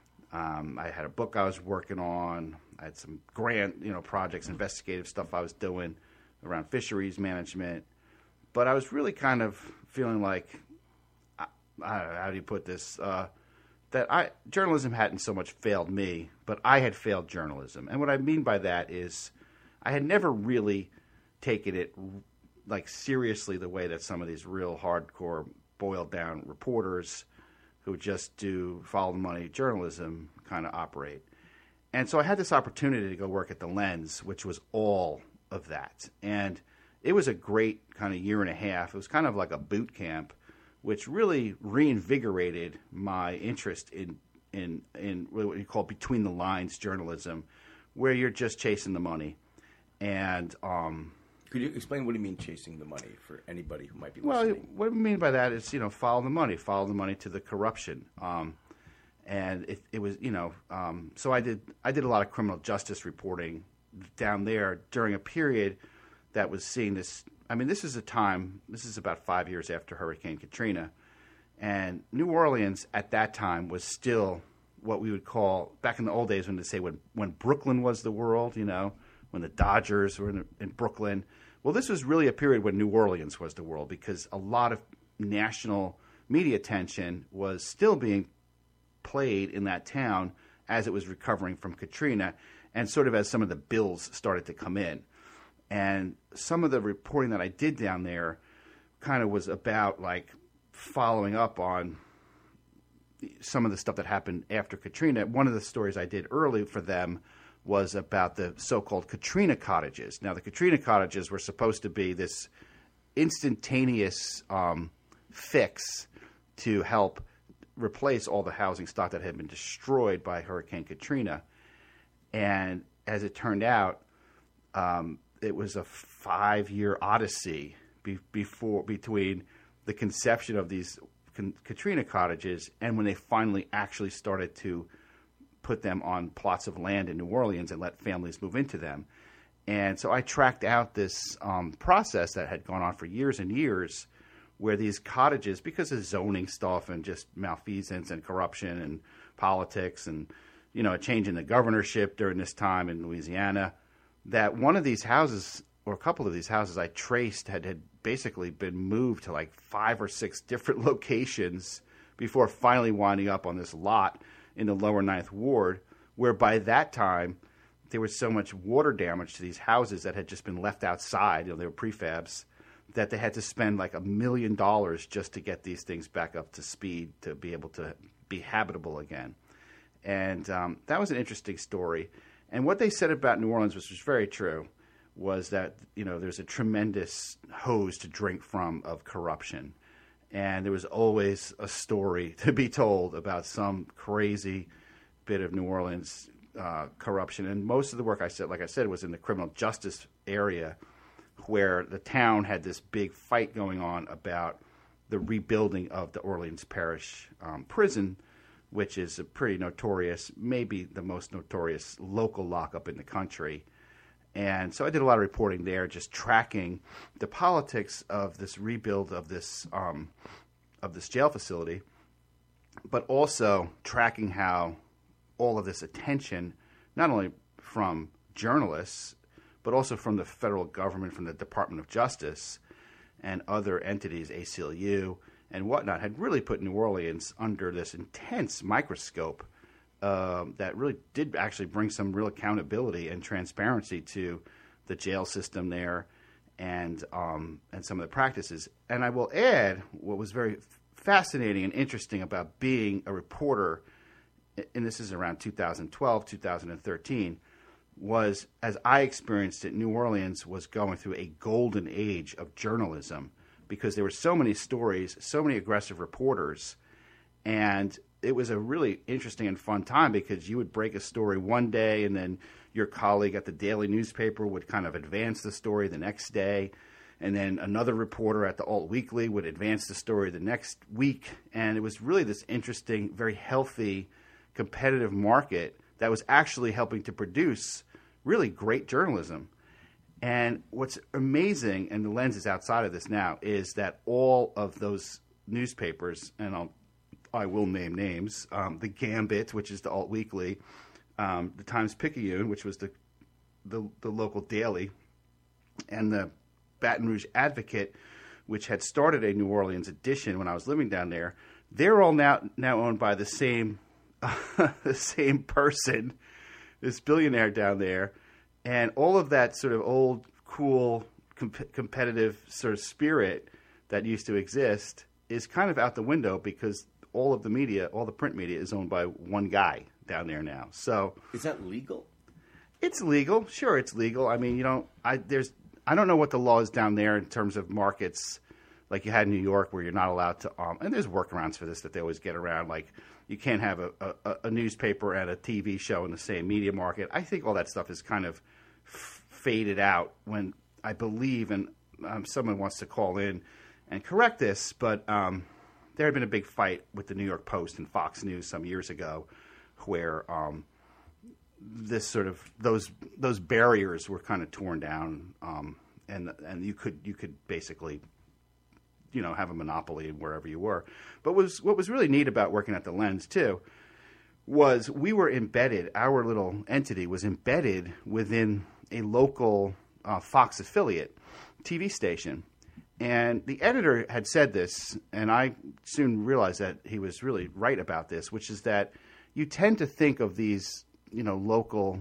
I had a book I was working on. I had some grant, projects, investigative stuff I was doing around fisheries management. But I was really kind of feeling like, I don't know, how do you put this, that journalism hadn't so much failed me, but I had failed journalism. And what I mean by that is I had never really taken it like seriously the way that some of these real hardcore boiled down reporters who just do follow the money journalism kind of operate. And so I had this opportunity to go work at The Lens, which was all of that. And it was a great kind of year and a half. It was kind of like a boot camp, which really reinvigorated my interest in what you call between the lines journalism, where you're just chasing the money. And could you explain what do you mean chasing the money for anybody who might be listening? Well, what I mean by that is, follow the money to the corruption. And it was, so I did a lot of criminal justice reporting down there during a period that was seeing this. I mean, this is about 5 years after Hurricane Katrina. And New Orleans at that time was still what we would call, back in the old days when they say when Brooklyn was the world, when the Dodgers were in Brooklyn. Well, this was really a period when New Orleans was the world, because a lot of national media attention was still being played in that town as it was recovering from Katrina, and sort of as some of the bills started to come in. And some of the reporting that I did down there kind of was about like following up on some of the stuff that happened after Katrina. One of the stories I did early for them was about the so-called Katrina cottages. Now, the Katrina cottages were supposed to be this instantaneous fix to help replace all the housing stock that had been destroyed by Hurricane Katrina. And as it turned out, it was a 5-year odyssey between the conception of these Katrina cottages and when they finally actually started to put them on plots of land in New Orleans and let families move into them. And so I tracked out this process that had gone on for years and years, where these cottages, because of zoning stuff and just malfeasance and corruption and politics and, you know, a change in the governorship during this time in Louisiana, that one of these houses, or a couple of these houses I traced, had basically been moved to like 5 or 6 different locations before finally winding up on this lot in the lower 9th Ward, where by that time there was so much water damage to these houses that had just been left outside, you know, they were prefabs, that they had to spend like $1 million just to get these things back up to speed to be able to be habitable again. And that was an interesting story. And what they said about New Orleans, which was very true, was that, you know, there's a tremendous hose to drink from of corruption. And there was always a story to be told about some crazy bit of New Orleans corruption. And most of the work I said, like I said, was in the criminal justice area, where the town had this big fight going on about the rebuilding of the Orleans Parish prison, which is a pretty notorious, maybe the most notorious local lockup in the country. And so I did a lot of reporting there, just tracking the politics of this rebuild of this jail facility, but also tracking how all of this attention, not only from journalists, but also from the federal government, from the Department of Justice and other entities, ACLU and whatnot, had really put New Orleans under this intense microscope that really did actually bring some real accountability and transparency to the jail system there and some of the practices. And I will add, what was very fascinating and interesting about being a reporter, and this is around 2012, 2013, was, as I experienced it, New Orleans was going through a golden age of journalism because there were so many stories, so many aggressive reporters, and it was a really interesting and fun time because you would break a story one day and then your colleague at the daily newspaper would kind of advance the story the next day, and then another reporter at the Alt Weekly would advance the story the next week, and it was really this interesting, very healthy, competitive market that was actually helping to produce really great journalism. And what's amazing, and the lens is outside of this now, is that all of those newspapers, and I will name names, the Gambit, which is the Alt Weekly, the Times-Picayune, which was the local daily, and the Baton Rouge Advocate, which had started a New Orleans edition when I was living down there, they're all now owned by the same the same person, this billionaire down there, and all of that sort of old, cool, competitive sort of spirit that used to exist is kind of out the window because all of the media, all the print media, is owned by one guy down there now. So is that legal? It's legal. Sure, it's legal. I mean, I don't know what the law is down there in terms of markets like you had in New York where you're not allowed to and there's workarounds for this that they always get around, like you can't have a newspaper and a TV show in the same media market. I think all that stuff is kind of faded out when I believe, and someone wants to call in and correct this, but there had been a big fight with the New York Post and Fox News some years ago where this sort of those barriers were kind of torn down, and you could basically have a monopoly wherever you were. But what was really neat about working at the Lens too was we were embedded. Our little entity was embedded within a local Fox affiliate TV station. And the editor had said this, and I soon realized that he was really right about this, which is that you tend to think of these, local,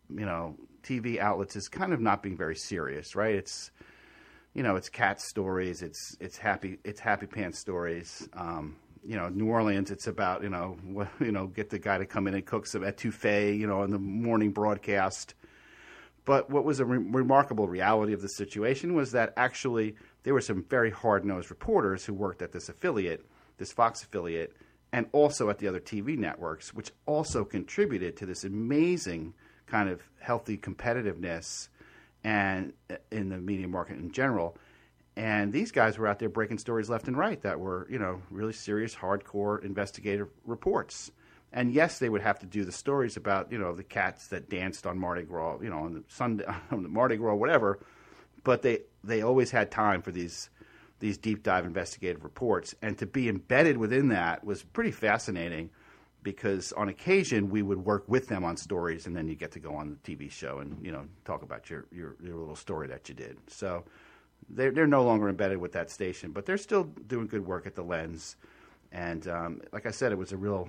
TV outlets as kind of not being very serious, right? It's cat stories, it's happy pants stories. New Orleans, it's about get the guy to come in and cook some etouffee, in the morning broadcast. But what was a remarkable reality of the situation was that actually there were some very hard-nosed reporters who worked at this affiliate, this Fox affiliate, and also at the other TV networks, which also contributed to this amazing kind of healthy competitiveness and in the media market in general. And these guys were out there breaking stories left and right that were, really serious, hardcore investigative reports. And yes, they would have to do the stories about, the cats that danced on Mardi Gras, on the Sunday, on the Mardi Gras, whatever. But they always had time for these deep dive investigative reports. And to be embedded within that was pretty fascinating, because on occasion we would work with them on stories, and then you get to go on the TV show and, talk about your little story that you did. So they're no longer embedded with that station, but they're still doing good work at the Lens. And like I said, it was a real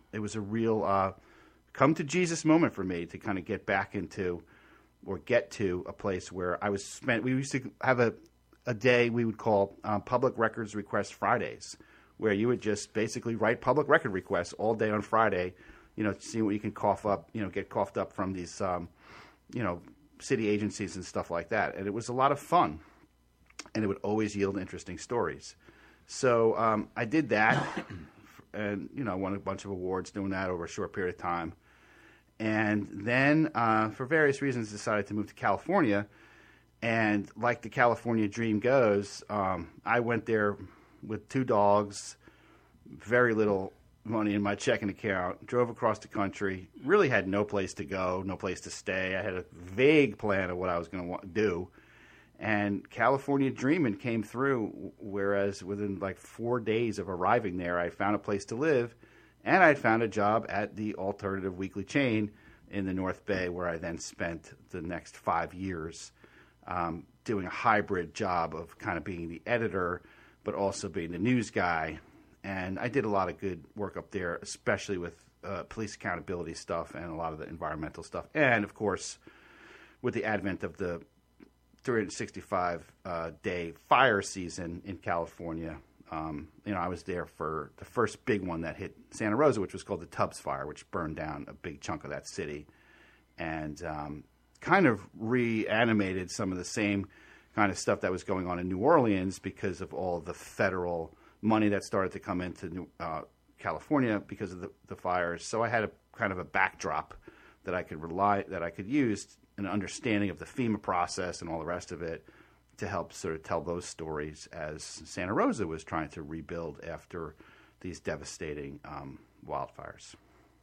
come to Jesus moment for me to kind of get back into, or get to a place where we used to have a day we would call Public Records Request Fridays, where you would just basically write public record requests all day on Friday, see what you can cough up, get coughed up from these, city agencies and stuff like that. And it was a lot of fun, and it would always yield interesting stories. So I did that, and, won a bunch of awards doing that over a short period of time. And then, for various reasons, decided to move to California. And like the California dream goes, I went there with 2 dogs, very little money in my checking account, drove across the country, really had no place to go, no place to stay. I had a vague plan of what I was going to do. And California dreaming came through, whereas within like 4 days of arriving there, I found a place to live, and I'd found a job at the alternative weekly chain in the North Bay, where I then spent the next 5 years doing a hybrid job of kind of being the editor, but also being the news guy. And I did a lot of good work up there, especially with police accountability stuff and a lot of the environmental stuff. And, of course, with the advent of the 365-day fire season in California, I was there for the first big one that hit Santa Rosa, which was called the Tubbs Fire, which burned down a big chunk of that city, and kind of reanimated some of the same kind of stuff that was going on in New Orleans because of all the federal money that started to come into California because of the fires. So I had a kind of a backdrop that I could use, an understanding of the FEMA process and all the rest of it, to help sort of tell those stories as Santa Rosa was trying to rebuild after these devastating wildfires.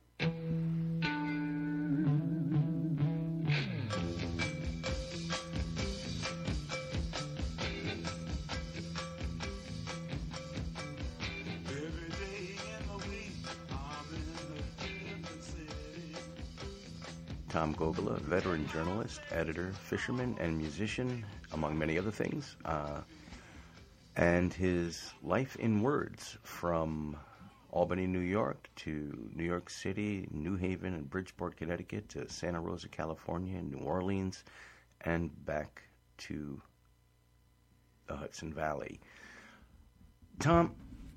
Tom Gogola, veteran journalist, editor, fisherman, and musician, among many other things. And his life in words, from Albany, New York, to New York City, New Haven, and Bridgeport, Connecticut, to Santa Rosa, California, New Orleans, and back to the Hudson Valley. Tom,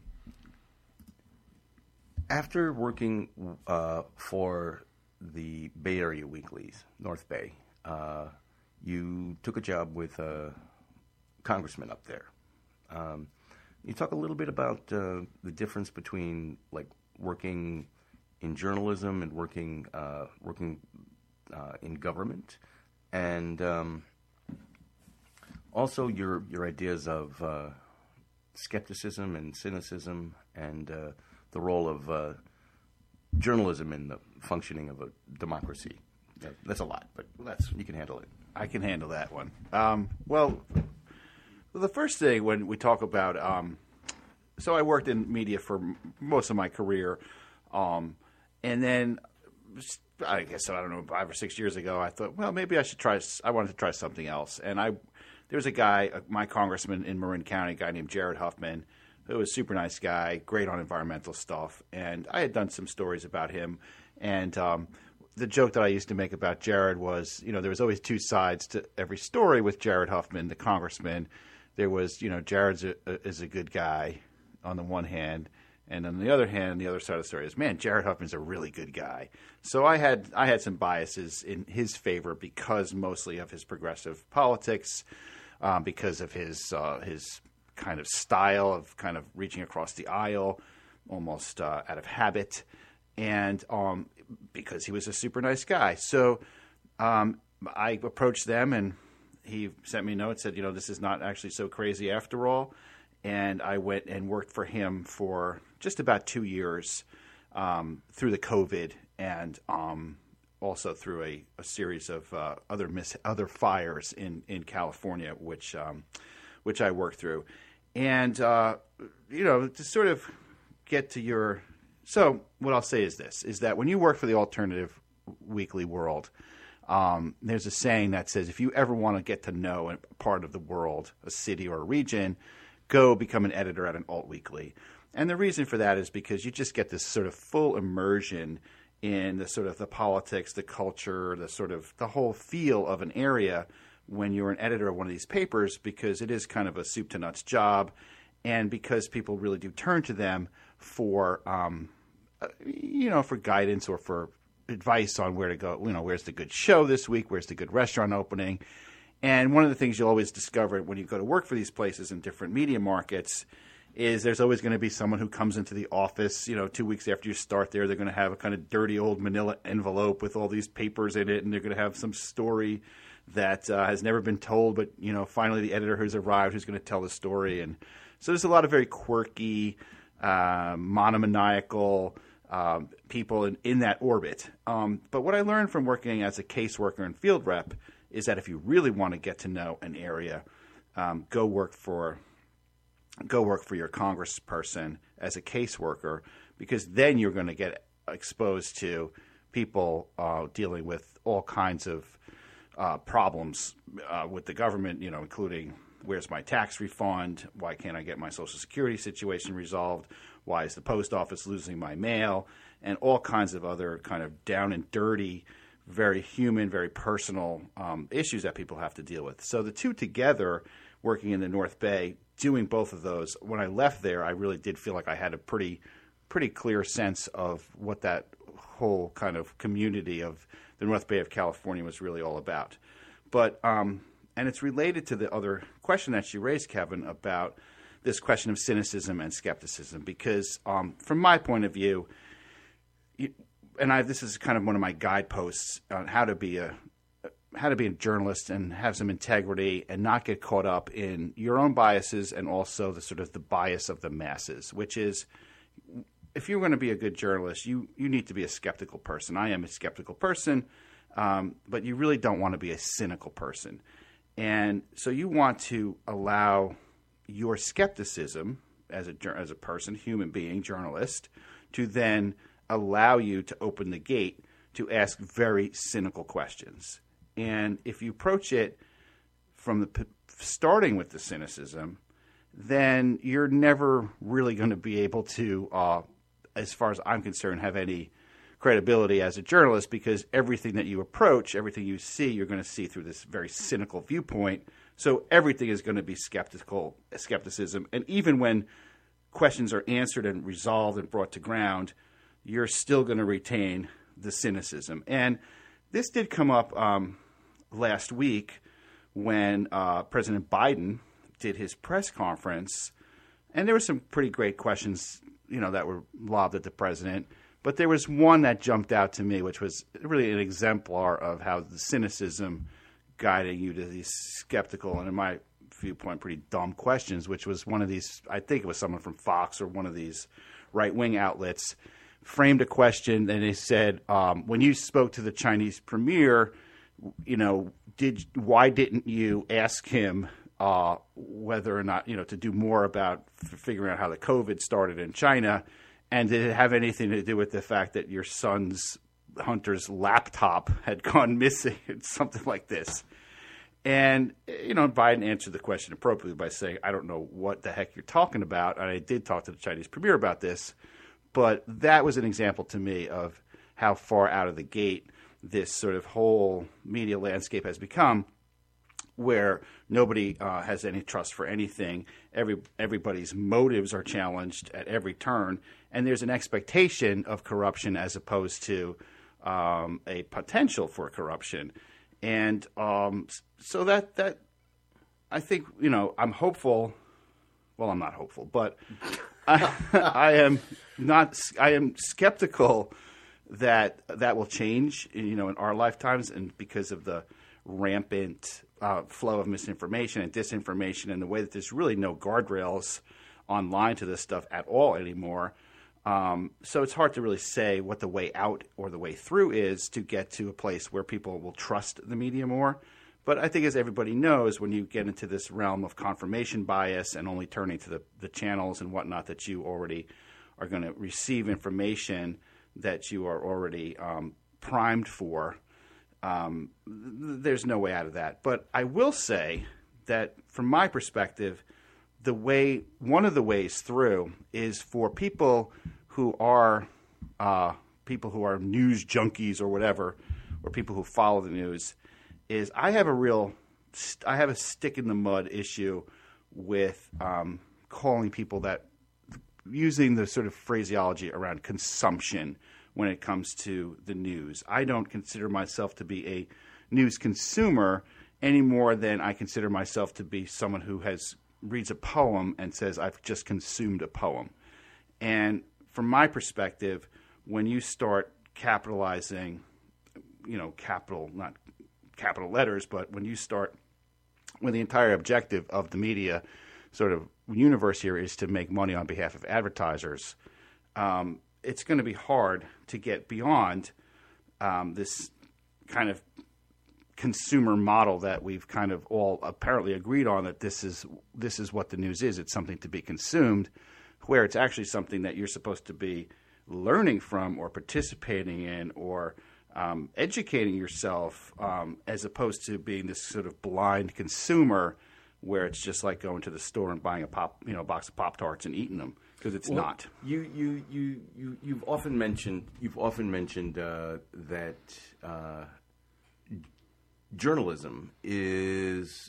after working for the Bay Area weeklies, North Bay, you took a job with a congressman up there. You talk a little bit about the difference between like working in journalism and working in government, and also your ideas of skepticism and cynicism, and the role of journalism in the functioning of a democracy. That's a lot, but you can handle it. I can handle that one. Well, the first thing when we talk about, so I worked in media for most of my career, and then I guess, I don't know, 5 or 6 years ago, I thought, well, maybe I wanted to try something else. And there was a guy, my congressman in Marin County, a guy named Jared Huffman, who was a super nice guy, great on environmental stuff. And I had done some stories about him. And the joke that I used to make about Jared was, there was always 2 sides to every story with Jared Huffman, the congressman. There was, Jared is a good guy on the one hand. And on the other hand, the other side of the story is, man, Jared Huffman's a really good guy. So I had some biases in his favor because mostly of his progressive politics, because of his kind of style of kind of reaching across the aisle, almost out of habit, and because he was a super nice guy. So I approached them, and he sent me a note, said, this is not actually so crazy after all. And I went and worked for him for just about 2 years through the COVID and also through a series of other fires in California, which I worked through. And, to sort of get to so what I'll say is this, is that when you work for the Alternative Weekly World, there's a saying that says if you ever want to get to know a part of the world, a city or a region, go become an editor at an alt weekly. And the reason for that is because you just get this sort of full immersion in the sort of the politics, the culture, the whole feel of an area when you're an editor of one of these papers, because it is kind of a soup to nuts job, and because people really do turn to them for for guidance or for advice on where to go. Where's the good show this week? Where's the good restaurant opening? And one of the things you'll always discover when you go to work for these places in different media markets is there's always going to be someone who comes into the office, 2 weeks after you start there. They're going to have a kind of dirty old manila envelope with all these papers in it, and they're going to have some story that has never been told, but, finally the editor who's arrived who's going to tell the story. And so there's a lot of very quirky, monomaniacal people in that orbit. But what I learned from working as a caseworker and field rep is that if you really want to get to know an area, go work for your congressperson as a caseworker, because then you're going to get exposed to people dealing with all kinds of problems with the government, including where's my tax refund? Why can't I get my Social Security situation resolved? Why is the post office losing my mail? And all kinds of other kind of down and dirty, very human, very personal issues that people have to deal with. So the two together, working in the North Bay, doing both of those, when I left there, I really did feel like I had a pretty clear sense of what that whole kind of community of the North Bay of California was really all about. But and it's related to the other question that you raised, Kevin, about this question of cynicism and skepticism, because from my point of view, this is kind of one of my guideposts on how to be a journalist and have some integrity and not get caught up in your own biases and also the sort of the bias of the masses, which is, if you're going to be a good journalist, you need to be a skeptical person. I am a skeptical person, but you really don't want to be a cynical person. And so you want to allow your skepticism as a person, human being, journalist, to then allow you to open the gate to ask very cynical questions. And if you approach it from starting with the cynicism, then you're never really going to be able to, as far as I'm concerned, have any credibility as a journalist, because everything that you approach, everything you see, you're going to see through this very cynical viewpoint. So everything is going to be skepticism. And even when questions are answered and resolved and brought to ground, you're still going to retain the cynicism. And this did come up last week when President Biden did his press conference, and there were some pretty great questions, that were lobbed at the president. But there was one that jumped out to me, which was really an exemplar of how the cynicism guiding you to these skeptical and, in my viewpoint, pretty dumb questions, which was one of these, I think it was someone from Fox or one of these right-wing outlets, framed a question, and they said, when you spoke to the Chinese premier, why didn't you ask him whether or not, to do more about figuring out how the COVID started in China? And did it have anything to do with the fact that your son's Hunter's laptop had gone missing? Something like this. And, Biden answered the question appropriately by saying, I don't know what the heck you're talking about. And I did talk to the Chinese premier about this. But that was an example to me of how far out of the gate this sort of whole media landscape has become, where nobody has any trust for anything. Everybody's motives are challenged at every turn, and there's an expectation of corruption as opposed to a potential for corruption. And so that I think, I'm hopeful. Well, I'm not hopeful, but I am skeptical that will change, in our lifetimes, and because of the rampant flow of misinformation and disinformation, and the way that there's really no guardrails online to this stuff at all anymore. So it's hard to really say what the way out or the way through is to get to a place where people will trust the media more. But I think, as everybody knows, when you get into this realm of confirmation bias and only turning to the channels and whatnot that you already are going to receive information that you are already primed for, there's no way out of that. But I will say that from my perspective, one of the ways through is for people who are news junkies or whatever, or people who follow the news, is I have a stick in the mud issue with calling people that, using the sort of phraseology around consumption when it comes to the news. I don't consider myself to be a news consumer any more than I consider myself to be someone who reads a poem and says, I've just consumed a poem. And from my perspective, when you start capitalizing, not capital letters, but when the entire objective of the media sort of universe here is to make money on behalf of advertisers, it's going to be hard to get beyond this kind of consumer model that we've kind of all apparently agreed on, that this is what the news is. It's something to be consumed, where it's actually something that you're supposed to be learning from or participating in or educating yourself, as opposed to being this sort of blind consumer where it's just like going to the store and buying a box of Pop-Tarts and eating them, because it's not. You've often mentioned that journalism is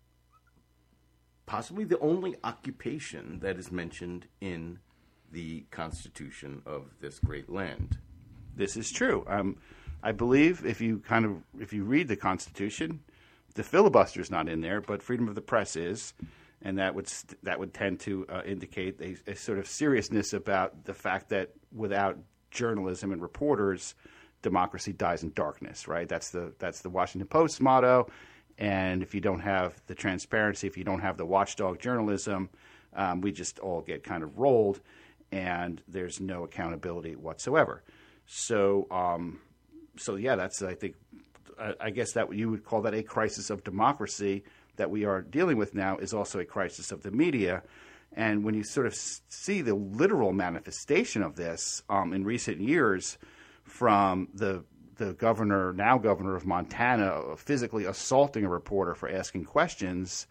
possibly the only occupation that is mentioned in the Constitution of this great land. This is true. I believe if you read the Constitution, the filibuster is not in there, but freedom of the press is, and that would tend to indicate a sort of seriousness about the fact that without journalism and reporters, democracy dies in darkness. Right? That's the Washington Post motto. And if you don't have the transparency, if you don't have the watchdog journalism, we just all get kind of rolled, and there's no accountability whatsoever. So yeah, that's, I guess that you would call that a crisis of democracy that we are dealing with now, is also a crisis of the media. And when you sort of see the literal manifestation of this in recent years, from the governor of Montana physically assaulting a reporter for asking questions,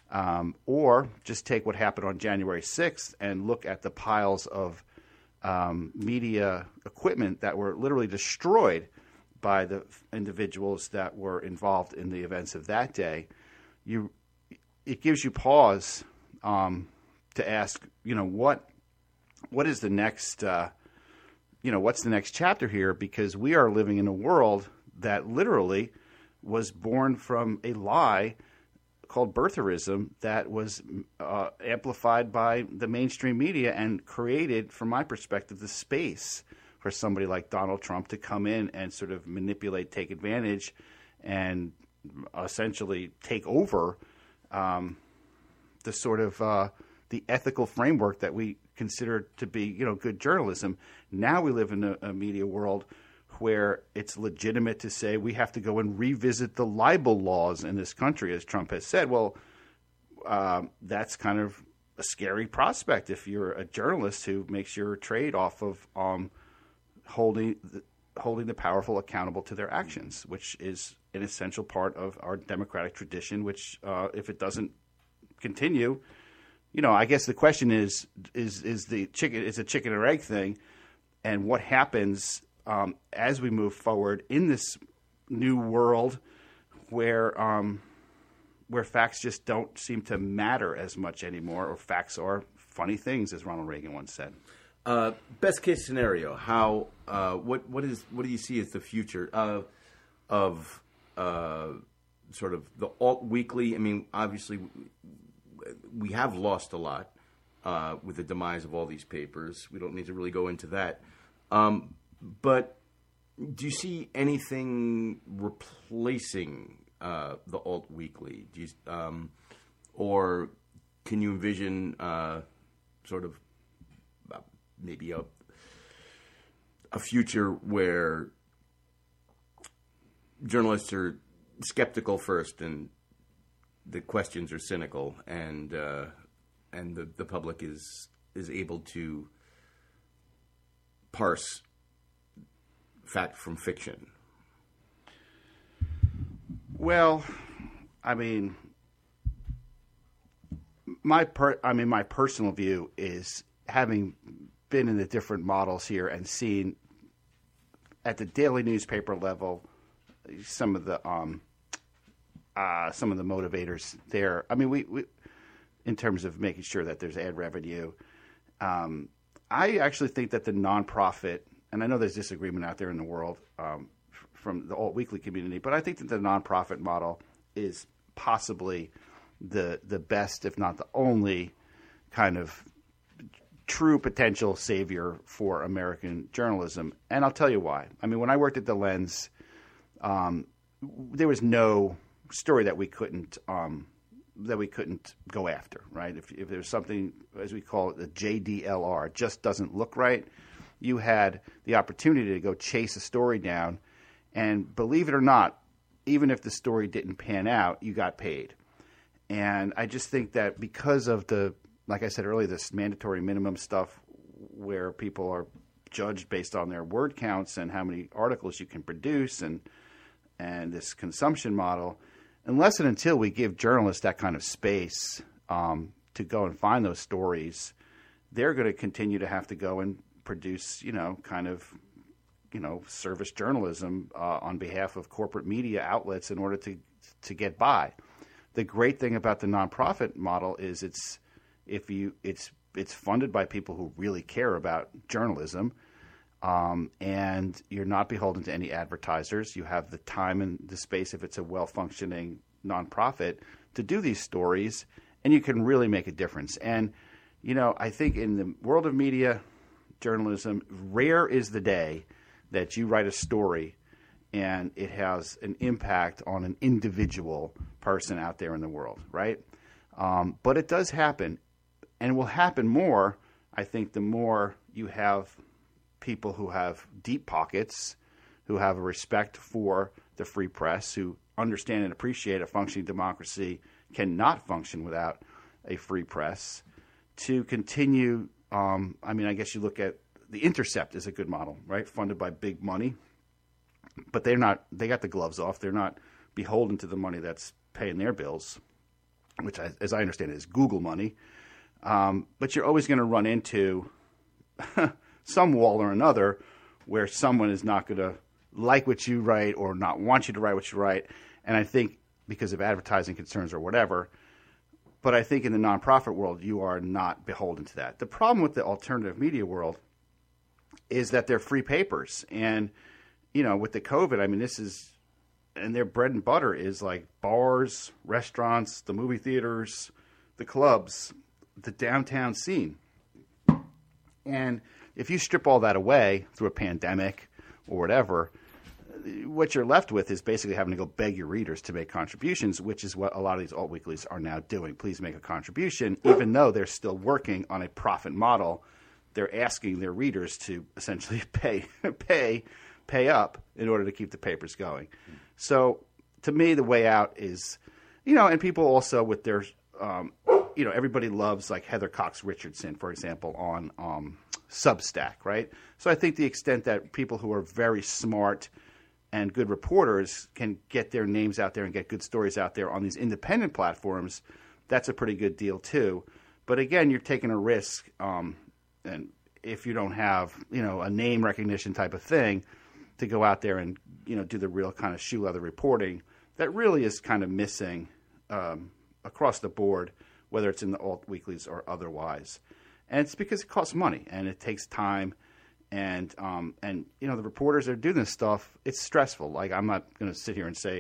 or just take what happened on January 6th and look at the piles of media equipment that were literally destroyed by the individuals that were involved in the events of that day. It gives you pause to ask, what is the next, what's the next chapter here? Because we are living in a world that literally was born from a lie called birtherism that was amplified by the mainstream media and created, from my perspective, the space for somebody like Donald Trump to come in and sort of manipulate, take advantage, and essentially take over the sort of the ethical framework that we consider to be, good journalism. Now we live in a media world where it's legitimate to say we have to go and revisit the libel laws in this country, as Trump has said. Well, that's kind of a scary prospect if you're a journalist who makes your trade off of holding the powerful accountable to their actions, which is an essential part of our democratic tradition, which if it doesn't continue, I guess the question is the chicken, it's a chicken or egg thing, and what happens as we move forward in this new world where facts just don't seem to matter as much anymore, or facts are funny things, as Ronald Reagan once said. Best case scenario, what do you see as the future of sort of the alt weekly? I mean, obviously, we have lost a lot with the demise of all these papers. We don't need to really go into that. But do you see anything replacing the alt weekly? Do you, or can you envision sort of maybe a future where journalists are skeptical first and the questions are cynical, and the public is able to parse fact from fiction? Well, I mean, my personal view is, having been in the different models here and seen at the daily newspaper level some of the motivators there. I mean, we in terms of making sure that there's ad revenue. I actually think that the nonprofit, and I know there's disagreement out there in the world from the alt weekly community, but I think that the nonprofit model is possibly the best, if not the only, kind of true potential savior for American journalism. And I'll tell you why. I mean, when I worked at The Lens, there was no story that we couldn't go after, right? If there's something, as we call it, the JDLR, just doesn't look right, you had the opportunity to go chase a story down, and believe it or not, even if the story didn't pan out, you got paid. And I just think that because of like I said earlier, this mandatory minimum stuff where people are judged based on their word counts and how many articles you can produce, and this consumption model, unless and until we give journalists that kind of space to go and find those stories, they're going to continue to have to go and produce, service journalism on behalf of corporate media outlets in order to get by. The great thing about the nonprofit model is it's funded by people who really care about journalism. And you're not beholden to any advertisers. You have the time and the space, if it's a well-functioning nonprofit, to do these stories, and you can really make a difference. And, I think in the world of media journalism, rare is the day that you write a story and it has an impact on an individual person out there in the world, right? But it does happen, and will happen more, I think, the more you have people who have deep pockets, who have a respect for the free press, who understand and appreciate a functioning democracy cannot function without a free press, to continue. I guess you look at The Intercept is a good model, right? Funded by big money, but they got the gloves off. They're not beholden to the money that's paying their bills, which, as I understand it, is Google money. But you're always going to run into some wall or another where someone is not going to like what you write or not want you to write what you write. And I think because of advertising concerns or whatever, but I think in the nonprofit world, you are not beholden to that. The problem with the alternative media world is that they're free papers. And, with the COVID, and their bread and butter is like bars, restaurants, the movie theaters, the clubs, the downtown scene. And if you strip all that away through a pandemic or whatever, what you're left with is basically having to go beg your readers to make contributions, which is what a lot of these alt weeklies are now doing. Please make a contribution, even though they're still working on a profit model. They're asking their readers to essentially pay up in order to keep the papers going. So to me, the way out is, and people also with their, everybody loves like Heather Cox Richardson, for example, on Substack, right? So I think the extent that people who are very smart and good reporters can get their names out there and get good stories out there on these independent platforms, that's a pretty good deal too. But again, you're taking a risk, and if you don't have, a name recognition type of thing to go out there and, do the real kind of shoe leather reporting, that really is kind of missing across the board, whether it's in the alt weeklies or otherwise. And it's because it costs money and it takes time. And the reporters that are doing this stuff, it's stressful. Like, I'm not going to sit here and say,